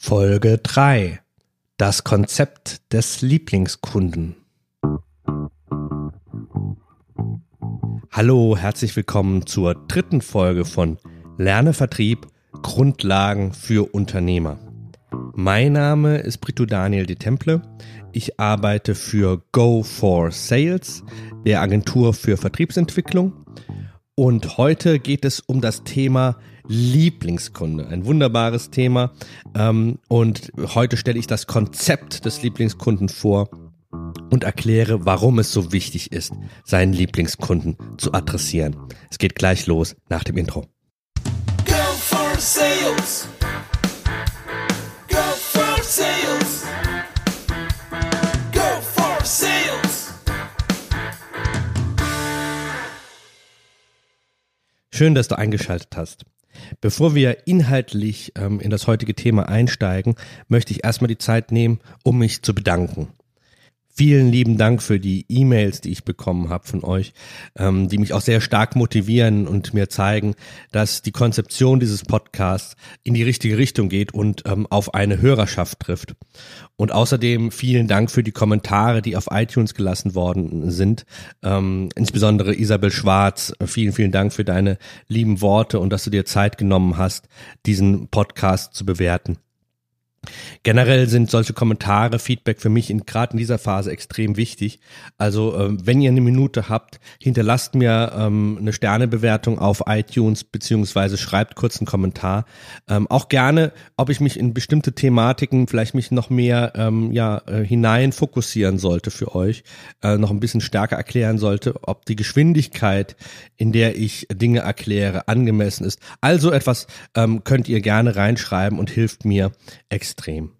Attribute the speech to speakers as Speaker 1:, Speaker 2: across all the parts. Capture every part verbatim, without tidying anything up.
Speaker 1: Folge drei. Das Konzept des Lieblingskunden. Hallo, herzlich willkommen zur dritten Folge von Lerne Vertrieb – Grundlagen für Unternehmer. Mein Name ist Brito Daniel de Temple. Ich arbeite für Go for Sales, der Agentur für Vertriebsentwicklung. Und heute geht es um das Thema Lieblingskunde. Ein wunderbares Thema. Und heute stelle ich das Konzept des Lieblingskunden vor und erkläre, warum es so wichtig ist, seinen Lieblingskunden zu adressieren. Es geht gleich los nach dem Intro.
Speaker 2: Go for Sales. Go for Sales. Go for Sales.
Speaker 1: Schön, dass du eingeschaltet hast. Bevor wir inhaltlich ähm, in das heutige Thema einsteigen, möchte ich erstmal die Zeit nehmen, um mich zu bedanken. Vielen lieben Dank für die E-Mails, die ich bekommen habe von euch, ähm, die mich auch sehr stark motivieren und mir zeigen, dass die Konzeption dieses Podcasts in die richtige Richtung geht und ähm, auf eine Hörerschaft trifft. Und außerdem vielen Dank für die Kommentare, die auf iTunes gelassen worden sind. Ähm, insbesondere Isabel Schwarz, vielen, vielen Dank für deine lieben Worte und dass du dir Zeit genommen hast, diesen Podcast zu bewerten. Generell sind solche Kommentare, Feedback für mich in, gerade in dieser Phase extrem wichtig. Also ähm, wenn ihr eine Minute habt, hinterlasst mir ähm, eine Sternebewertung auf iTunes beziehungsweise schreibt kurz einen Kommentar. Ähm, auch gerne, ob ich mich in bestimmte Thematiken vielleicht mich noch mehr ähm, ja äh, hinein fokussieren sollte für euch, äh, noch ein bisschen stärker erklären sollte, ob die Geschwindigkeit, in der ich Dinge erkläre, angemessen ist. Also etwas ähm, könnt ihr gerne reinschreiben und hilft mir extrem. Extrem.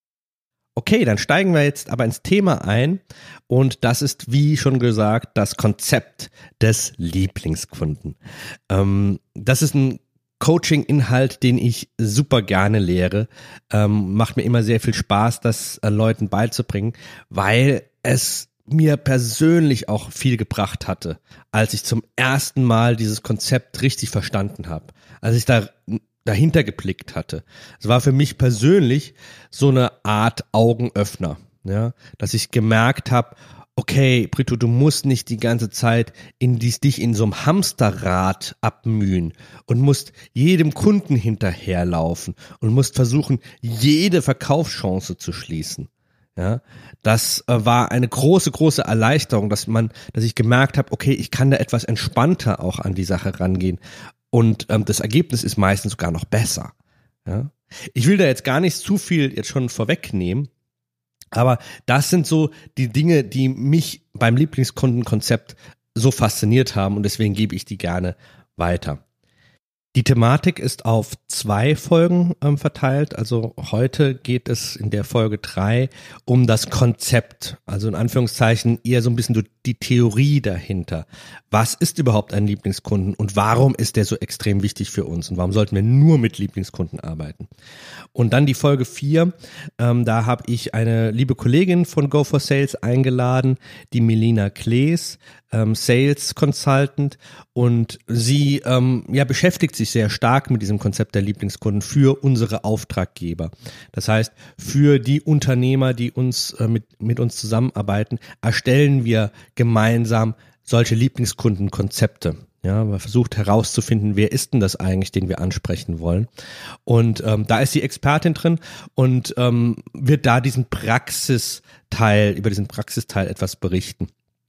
Speaker 1: Okay, dann steigen wir jetzt aber ins Thema ein und das ist, wie schon gesagt, das Konzept des Lieblingskunden. Ähm, das ist ein Coaching-Inhalt, den ich super gerne lehre. Ähm, macht mir immer sehr viel Spaß, das äh, Leuten beizubringen, weil es mir persönlich auch viel gebracht hatte, als ich zum ersten Mal dieses Konzept richtig verstanden habe. Als ich da dahinter geblickt hatte. Es war für mich persönlich so eine Art Augenöffner, ja, dass ich gemerkt habe, okay, Brito, du musst nicht die ganze Zeit in dies, dich in so einem Hamsterrad abmühen und musst jedem Kunden hinterherlaufen und musst versuchen, jede Verkaufschance zu schließen. Ja, das äh, war eine große, große Erleichterung, dass man, dass ich gemerkt habe, okay, ich kann da etwas entspannter auch an die Sache rangehen. Und ähm, das Ergebnis ist meistens sogar noch besser. Ja? Ich will da jetzt gar nicht zu viel jetzt schon vorwegnehmen, aber das sind so die Dinge, die mich beim Lieblingskundenkonzept so fasziniert haben und deswegen gebe ich die gerne weiter. Die Thematik ist auf zwei Folgen ähm, verteilt, also heute geht es in der Folge drei um das Konzept, also in Anführungszeichen eher so ein bisschen die Theorie dahinter. Was ist überhaupt ein Lieblingskunden und warum ist der so extrem wichtig für uns und warum sollten wir nur mit Lieblingskunden arbeiten? Und dann die Folge vier, ähm, da habe ich eine liebe Kollegin von Go for Sales eingeladen, die Melina Klees, ähm, Sales Consultant, und sie ähm, ja beschäftigt sich sehr stark mit diesem Konzept der Lieblingskunden für unsere Auftraggeber. Das heißt, für die Unternehmer, die uns äh, mit mit uns zusammenarbeiten, erstellen wir gemeinsam solche Lieblingskundenkonzepte. Ja, man versucht herauszufinden, wer ist denn das eigentlich, den wir ansprechen wollen. Und ähm, da ist die Expertin drin und ähm, wird da diesen Praxisteil, über diesen Praxisteil etwas berichten,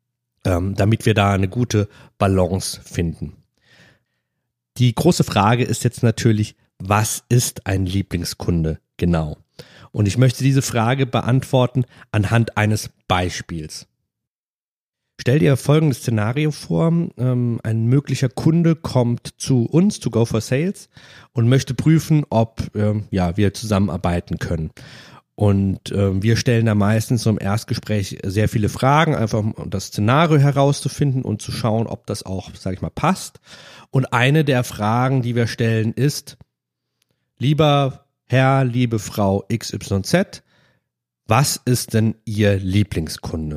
Speaker 1: ähm, damit wir da eine gute Balance finden. Die große Frage ist jetzt natürlich, was ist ein Lieblingskunde genau? Und ich möchte diese Frage beantworten anhand eines Beispiels. Stell dir folgendes Szenario vor, ähm, ein möglicher Kunde kommt zu uns, zu Go for Sales und möchte prüfen, ob ähm, ja, wir zusammenarbeiten können. Und äh, wir stellen da meistens so im Erstgespräch sehr viele Fragen, einfach um das Szenario herauszufinden und zu schauen, ob das auch, sage ich mal, passt. Und eine der Fragen, die wir stellen, ist: Lieber Herr, liebe Frau X Y Z, was ist denn Ihr Lieblingskunde?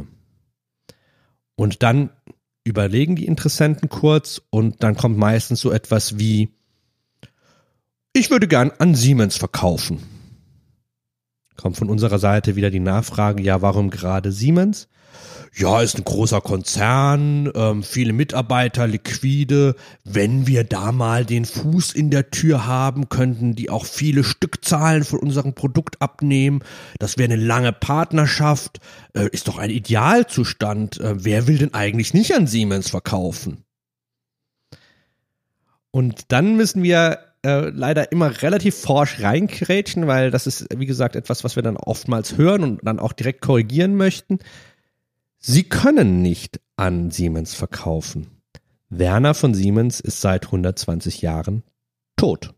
Speaker 1: Und dann überlegen die Interessenten kurz und dann kommt meistens so etwas wie: Ich würde gern an Siemens verkaufen. Kommt von unserer Seite wieder die Nachfrage, ja, warum gerade Siemens? Ja, ist ein großer Konzern, ähm, viele Mitarbeiter, liquide. Wenn wir da mal den Fuß in der Tür haben, könnten die auch viele Stückzahlen von unserem Produkt abnehmen. Das wäre eine lange Partnerschaft. Äh, ist doch ein Idealzustand. Äh, wer will denn eigentlich nicht an Siemens verkaufen? Und dann müssen wir äh, leider immer relativ forsch reingrätschen, weil das ist, wie gesagt, etwas, was wir dann oftmals hören und dann auch direkt korrigieren möchten. Sie können nicht an Siemens verkaufen. Werner von Siemens ist seit hundertzwanzig Jahren tot.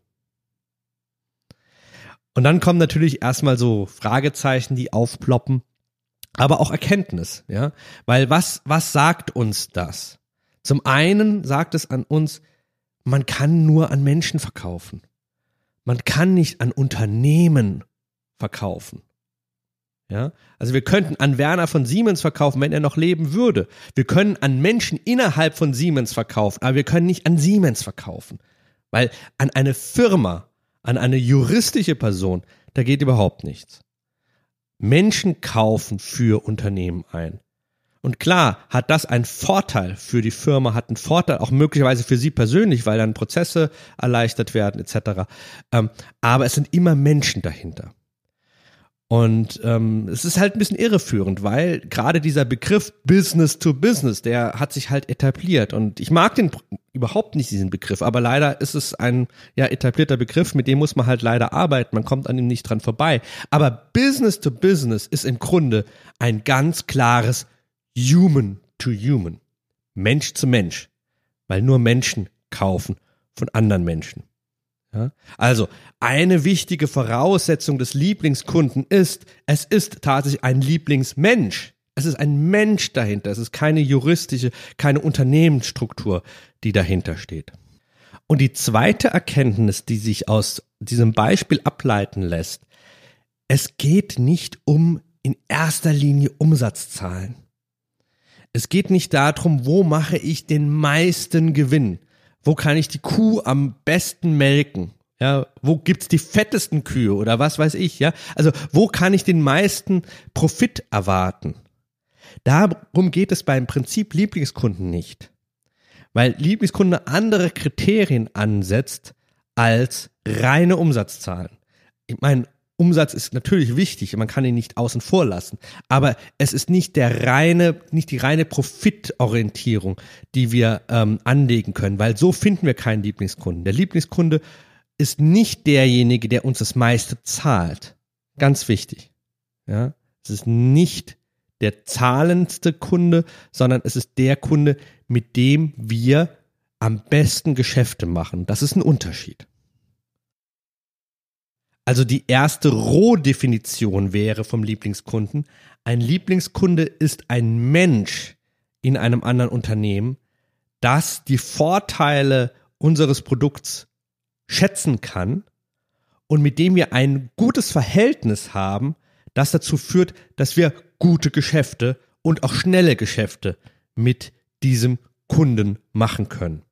Speaker 1: Und dann kommen natürlich erstmal so Fragezeichen, die aufploppen, aber auch Erkenntnis, ja, weil was, was sagt uns das? Zum einen sagt es an uns, man kann nur an Menschen verkaufen. Man kann nicht an Unternehmen verkaufen. Ja, also wir könnten an Werner von Siemens verkaufen, wenn er noch leben würde. Wir können an Menschen innerhalb von Siemens verkaufen, aber wir können nicht an Siemens verkaufen. Weil an eine Firma, an eine juristische Person, da geht überhaupt nichts. Menschen kaufen für Unternehmen ein. Und klar hat das einen Vorteil für die Firma, hat einen Vorteil auch möglicherweise für sie persönlich, weil dann Prozesse erleichtert werden et cetera. Ähm, aber es sind immer Menschen dahinter. Und ähm, es ist halt ein bisschen irreführend, weil gerade dieser Begriff Business to Business, der hat sich halt etabliert. Und ich mag den überhaupt nicht, diesen Begriff, aber leider ist es ein ja etablierter Begriff, mit dem muss man halt leider arbeiten, man kommt an ihm nicht dran vorbei. Aber Business to Business ist im Grunde ein ganz klares Human to Human, Mensch zu Mensch, weil nur Menschen kaufen von anderen Menschen. Ja, also eine wichtige Voraussetzung des Lieblingskunden ist, es ist tatsächlich ein Lieblingsmensch. Es ist ein Mensch dahinter. Es ist keine juristische, keine Unternehmensstruktur, die dahinter steht. Und die zweite Erkenntnis, die sich aus diesem Beispiel ableiten lässt, es geht nicht um in erster Linie Umsatzzahlen. Es geht nicht darum, wo mache ich den meisten Gewinn. Wo kann ich die Kuh am besten melken? Ja, wo gibt's die fettesten Kühe oder was weiß ich, ja? Also, wo kann ich den meisten Profit erwarten? Darum geht es beim Prinzip Lieblingskunden nicht. Weil Lieblingskunde andere Kriterien ansetzt als reine Umsatzzahlen. Ich meine, Umsatz ist natürlich wichtig, man kann ihn nicht außen vor lassen, aber es ist nicht der reine, nicht die reine Profitorientierung, die wir ähm, anlegen können, weil so finden wir keinen Lieblingskunden. Der Lieblingskunde ist nicht derjenige, der uns das meiste zahlt. Ganz wichtig. Ja, es ist nicht der zahlendste Kunde, sondern es ist der Kunde, mit dem wir am besten Geschäfte machen. Das ist ein Unterschied. Also die erste Rohdefinition wäre vom Lieblingskunden, ein Lieblingskunde ist ein Mensch in einem anderen Unternehmen, das die Vorteile unseres Produkts schätzen kann und mit dem wir ein gutes Verhältnis haben, das dazu führt, dass wir gute Geschäfte und auch schnelle Geschäfte mit diesem Kunden machen können.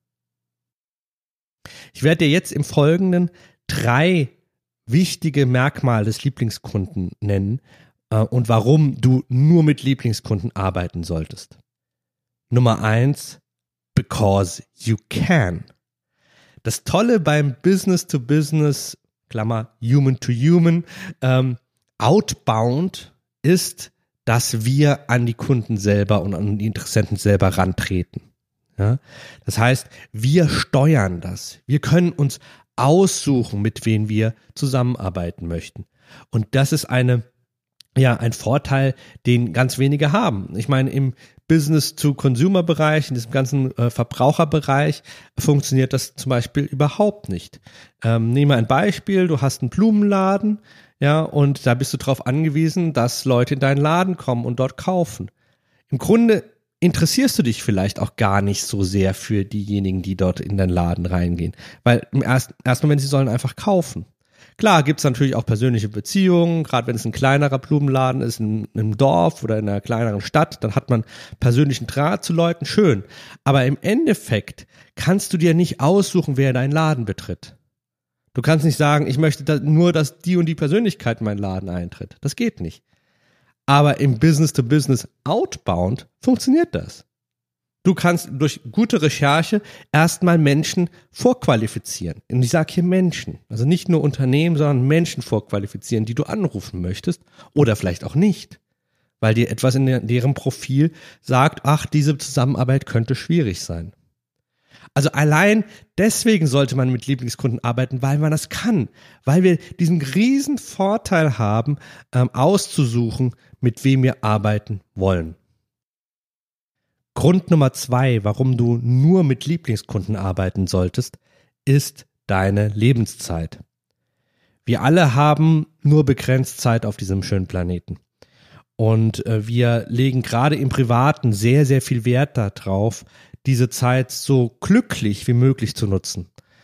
Speaker 1: Ich werde dir jetzt im Folgenden drei wichtige Merkmale des Lieblingskunden nennen äh, und warum du nur mit Lieblingskunden arbeiten solltest. Nummer eins, because you can. Das Tolle beim Business to Business, Klammer, Human to Human, ähm, Outbound ist, dass wir an die Kunden selber und an die Interessenten selber rantreten. Ja? Das heißt, wir steuern das. Wir können uns aussuchen, mit wem wir zusammenarbeiten möchten. Und das ist eine, ja, ein Vorteil, den ganz wenige haben. Ich meine, im Business-to-Consumer-Bereich, in diesem ganzen äh, Verbraucherbereich funktioniert das zum Beispiel überhaupt nicht. Ähm, nehmen wir ein Beispiel, du hast einen Blumenladen, ja, und da bist du darauf angewiesen, dass Leute in deinen Laden kommen und dort kaufen. Im Grunde interessierst du dich vielleicht auch gar nicht so sehr für diejenigen, die dort in deinen Laden reingehen. Weil im ersten, ersten Moment, sie sollen einfach kaufen. Klar gibt es natürlich auch persönliche Beziehungen, gerade wenn es ein kleinerer Blumenladen ist, in, in einem Dorf oder in einer kleineren Stadt, dann hat man persönlichen Draht zu Leuten, schön. Aber im Endeffekt kannst du dir nicht aussuchen, wer deinen Laden betritt. Du kannst nicht sagen, ich möchte da nur, dass die und die Persönlichkeit in meinen Laden eintritt. Das geht nicht. Aber im Business-to-Business Outbound funktioniert das. Du kannst durch gute Recherche erstmal Menschen vorqualifizieren. Und ich sage hier Menschen, also nicht nur Unternehmen, sondern Menschen vorqualifizieren, die du anrufen möchtest oder vielleicht auch nicht, weil dir etwas in deren Profil sagt, ach, diese Zusammenarbeit könnte schwierig sein. Also allein deswegen sollte man mit Lieblingskunden arbeiten, weil man das kann, weil wir diesen riesen Vorteil haben, ähm, auszusuchen, mit wem wir arbeiten wollen. Grund Nummer zwei, warum du nur mit Lieblingskunden arbeiten solltest, ist deine Lebenszeit. Wir alle haben nur begrenzt Zeit auf diesem schönen Planeten. Und äh, wir legen gerade im Privaten sehr, sehr viel Wert darauf, diese Zeit so glücklich wie möglich zu nutzen.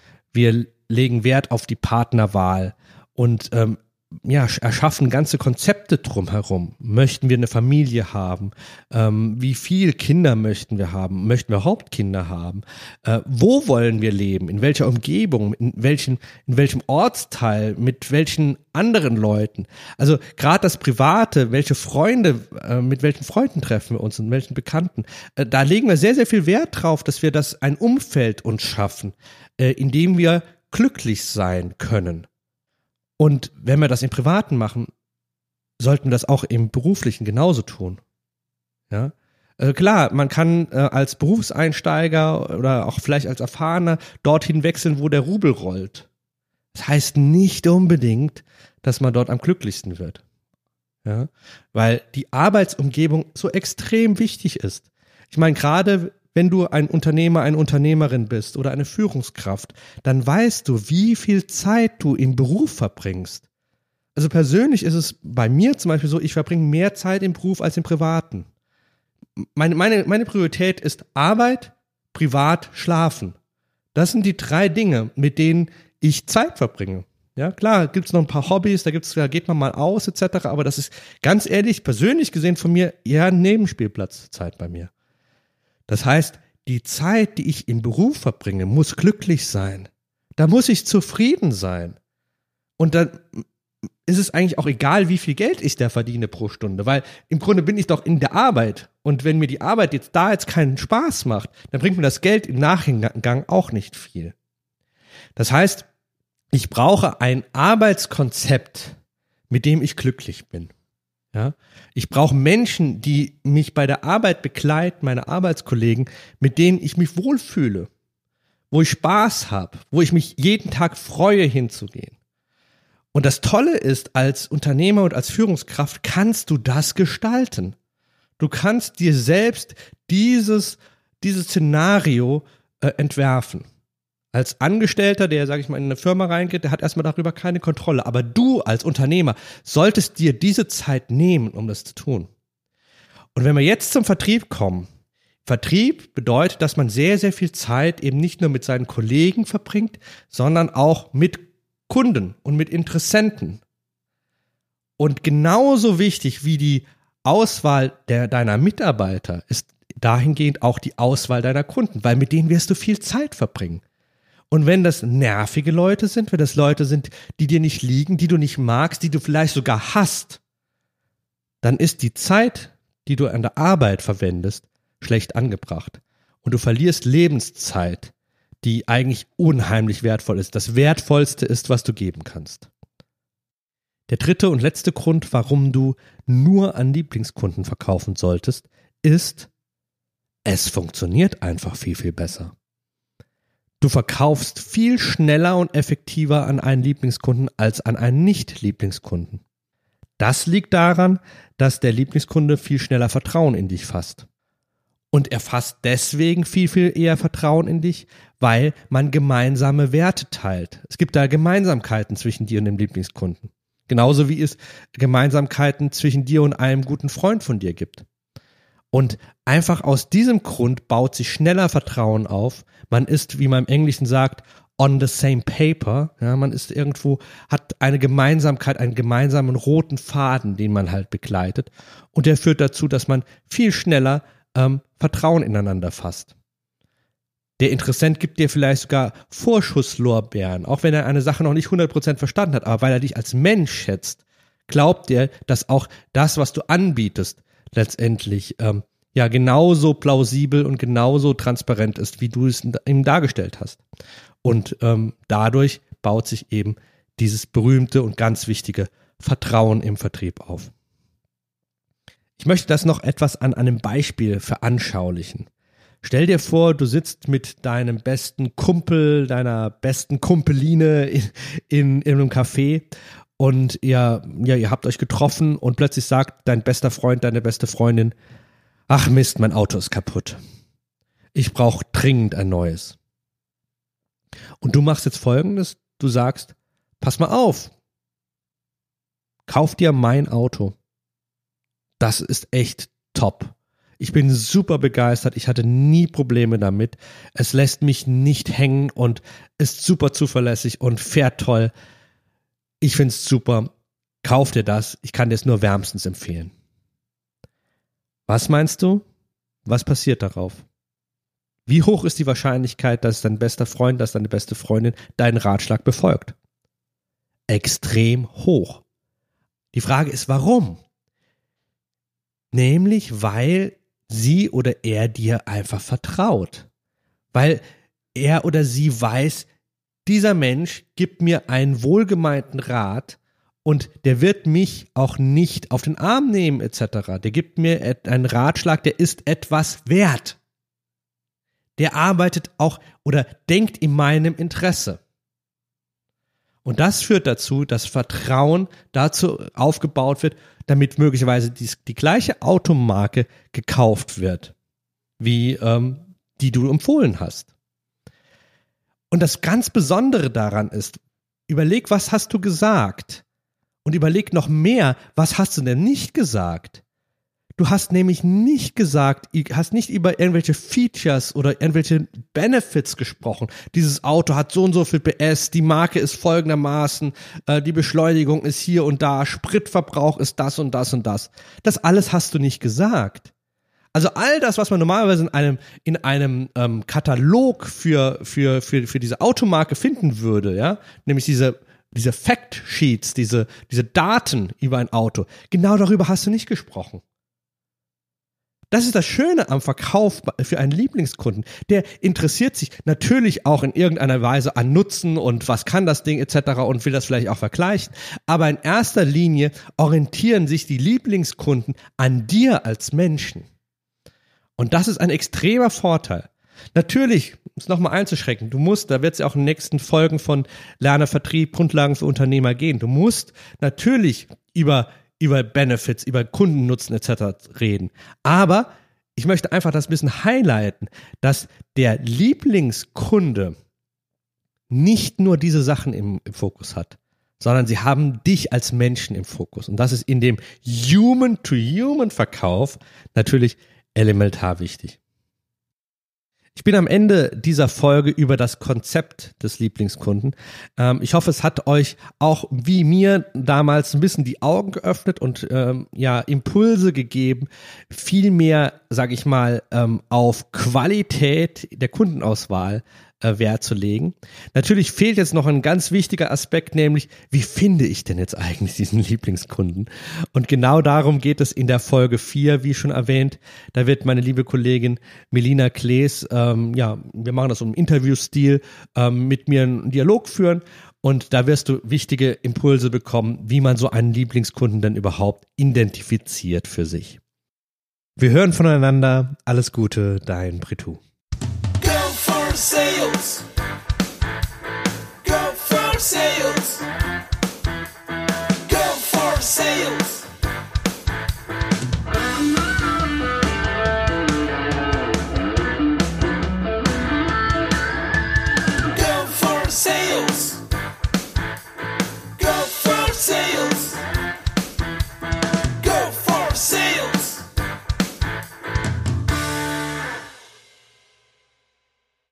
Speaker 1: Wir legen Wert auf die Partnerwahl und ähm, ja, erschaffen ganze Konzepte drumherum. Möchten wir eine Familie haben? Ähm, wie viele Kinder möchten wir haben? Möchten wir überhaupt Kinder haben? Äh, wo wollen wir leben? In welcher Umgebung? In welchen, in welchem Ortsteil? Mit welchen anderen Leuten? Also gerade das Private, welche Freunde, äh, mit welchen Freunden treffen wir uns und welchen Bekannten? Äh, da legen wir sehr, sehr viel Wert drauf, dass wir das ein Umfeld uns schaffen, äh, in dem wir glücklich sein können. Und wenn wir das im Privaten machen, sollten wir das auch im Beruflichen genauso tun. Ja, äh, klar, man kann äh, als Berufseinsteiger oder auch vielleicht als Erfahrener dorthin wechseln, wo der Rubel rollt. Das heißt nicht unbedingt, dass man dort am glücklichsten wird. Ja, weil die Arbeitsumgebung so extrem wichtig ist. Ich meine, gerade wenn du ein Unternehmer, eine Unternehmerin bist oder eine Führungskraft, dann weißt du, wie viel Zeit du im Beruf verbringst. Also persönlich ist es bei mir zum Beispiel so, ich verbringe mehr Zeit im Beruf als im Privaten. Meine, meine, meine Priorität ist Arbeit, Privat, Schlafen. Das sind die drei Dinge, mit denen ich Zeit verbringe. Ja, klar, gibt's noch ein paar Hobbys, da gibt's, da geht man mal aus et cetera. Aber das ist ganz ehrlich, persönlich gesehen von mir eher ein Nebenspielplatzzeit bei mir. Das heißt, die Zeit, die ich im Beruf verbringe, muss glücklich sein. Da muss ich zufrieden sein. Und dann ist es eigentlich auch egal, wie viel Geld ich da verdiene pro Stunde, weil im Grunde bin ich doch in der Arbeit. Und wenn mir die Arbeit jetzt da jetzt keinen Spaß macht, dann bringt mir das Geld im Nachgang auch nicht viel. Das heißt, ich brauche ein Arbeitskonzept, mit dem ich glücklich bin. Ja, ich brauche Menschen, die mich bei der Arbeit begleiten, meine Arbeitskollegen, mit denen ich mich wohlfühle, wo ich Spaß habe, wo ich mich jeden Tag freue, hinzugehen. Und das Tolle ist, als Unternehmer und als Führungskraft kannst du das gestalten. Du kannst dir selbst dieses, dieses Szenario äh, entwerfen. Als Angestellter, der, sage ich mal, in eine Firma reingeht, der hat erstmal darüber keine Kontrolle. Aber du als Unternehmer solltest dir diese Zeit nehmen, um das zu tun. Und wenn wir jetzt zum Vertrieb kommen, Vertrieb bedeutet, dass man sehr, sehr viel Zeit eben nicht nur mit seinen Kollegen verbringt, sondern auch mit Kunden und mit Interessenten. Und genauso wichtig wie die Auswahl der, deiner Mitarbeiter ist dahingehend auch die Auswahl deiner Kunden, weil mit denen wirst du viel Zeit verbringen. Und wenn das nervige Leute sind, wenn das Leute sind, die dir nicht liegen, die du nicht magst, die du vielleicht sogar hasst, dann ist die Zeit, die du an der Arbeit verwendest, schlecht angebracht. Und du verlierst Lebenszeit, die eigentlich unheimlich wertvoll ist. Das Wertvollste ist, was du geben kannst. Der dritte und letzte Grund, warum du nur an Lieblingskunden verkaufen solltest, ist, es funktioniert einfach viel, viel besser. Du verkaufst viel schneller und effektiver an einen Lieblingskunden als an einen Nicht-Lieblingskunden. Das liegt daran, dass der Lieblingskunde viel schneller Vertrauen in dich fasst. Und er fasst deswegen viel, viel eher Vertrauen in dich, weil man gemeinsame Werte teilt. Es gibt da Gemeinsamkeiten zwischen dir und dem Lieblingskunden. Genauso wie es Gemeinsamkeiten zwischen dir und einem guten Freund von dir gibt. Und einfach aus diesem Grund baut sich schneller Vertrauen auf. Man ist, wie man im Englischen sagt, on the same paper. Ja, man ist irgendwo, hat eine Gemeinsamkeit, einen gemeinsamen roten Faden, den man halt begleitet. Und der führt dazu, dass man viel schneller ähm, Vertrauen ineinander fasst. Der Interessent gibt dir vielleicht sogar Vorschusslorbeeren, auch wenn er eine Sache noch nicht hundert Prozent verstanden hat, aber weil er dich als Mensch schätzt, glaubt er, dass auch das, was du anbietest, letztendlich ähm, ja genauso plausibel und genauso transparent ist, wie du es ihm dargestellt hast. Und ähm, dadurch baut sich eben dieses berühmte und ganz wichtige Vertrauen im Vertrieb auf. Ich möchte das noch etwas an einem Beispiel veranschaulichen. Stell dir vor, du sitzt mit deinem besten Kumpel, deiner besten Kumpeline in, in, in einem Café und ihr, ja, ihr habt euch getroffen und plötzlich sagt dein bester Freund, deine beste Freundin, ach Mist, mein Auto ist kaputt. Ich brauche dringend ein neues. Und du machst jetzt Folgendes, du sagst, pass mal auf, kauf dir mein Auto. Das ist echt top. Ich bin super begeistert, ich hatte nie Probleme damit. Es lässt mich nicht hängen und ist super zuverlässig und fährt toll. Ich finde es super. Kauf dir das, ich kann dir es nur wärmstens empfehlen. Was meinst du? Was passiert darauf? Wie hoch ist die Wahrscheinlichkeit, dass dein bester Freund, dass deine beste Freundin deinen Ratschlag befolgt? Extrem hoch. Die Frage ist, warum? Nämlich, weil sie oder er dir einfach vertraut. Weil er oder sie weiß, dieser Mensch gibt mir einen wohlgemeinten Rat und der wird mich auch nicht auf den Arm nehmen et cetera. Der gibt mir einen Ratschlag, der ist etwas wert. Der arbeitet auch oder denkt in meinem Interesse. Und das führt dazu, dass Vertrauen dazu aufgebaut wird, damit möglicherweise die, die gleiche Automarke gekauft wird, wie ähm, die du empfohlen hast. Und das ganz Besondere daran ist, überleg, was hast du gesagt? Und überleg noch mehr, was hast du denn nicht gesagt? Du hast nämlich nicht gesagt, hast nicht über irgendwelche Features oder irgendwelche Benefits gesprochen. Dieses Auto hat so und so viel P S, die Marke ist folgendermaßen, äh, die Beschleunigung ist hier und da, Spritverbrauch ist das und das und das. Das alles hast du nicht gesagt. Also all das, was man normalerweise in einem in einem ähm, Katalog für für für für diese Automarke finden würde, ja, nämlich diese diese Fact Sheets, diese diese Daten über ein Auto. Genau darüber hast du nicht gesprochen. Das ist das Schöne am Verkauf für einen Lieblingskunden. Der interessiert sich natürlich auch in irgendeiner Weise an Nutzen und was kann das Ding et cetera und will das vielleicht auch vergleichen. Aber in erster Linie orientieren sich die Lieblingskunden an dir als Menschen. Und das ist ein extremer Vorteil. Natürlich, um es nochmal einzuschränken, du musst, da wird es ja auch in den nächsten Folgen von Lerne Vertrieb, Grundlagen für Unternehmer gehen, du musst natürlich über über Benefits, über Kundennutzen et cetera reden. Aber ich möchte einfach das ein bisschen highlighten, dass der Lieblingskunde nicht nur diese Sachen im, im Fokus hat, sondern sie haben dich als Menschen im Fokus. Und das ist in dem Human-to-Human-Verkauf natürlich elementar wichtig. Ich bin am Ende dieser Folge über das Konzept des Lieblingskunden. Ähm, ich hoffe, es hat euch auch wie mir damals ein bisschen die Augen geöffnet und ähm, ja Impulse gegeben, viel mehr, sage ich mal, ähm, auf Qualität der Kundenauswahl äh, Wert zu legen. Natürlich fehlt jetzt noch ein ganz wichtiger Aspekt, nämlich wie finde ich denn jetzt eigentlich diesen Lieblingskunden? Und genau darum geht es in der Folge vier, wie schon erwähnt. Da wird meine liebe Kollegin Melina Klees, ähm, ja, wir machen das so im Interviewstil, ähm, mit mir einen Dialog führen und da wirst du wichtige Impulse bekommen, wie man so einen Lieblingskunden denn überhaupt identifiziert für sich. Wir hören voneinander. Alles Gute, dein Pritu.
Speaker 2: Go for sale.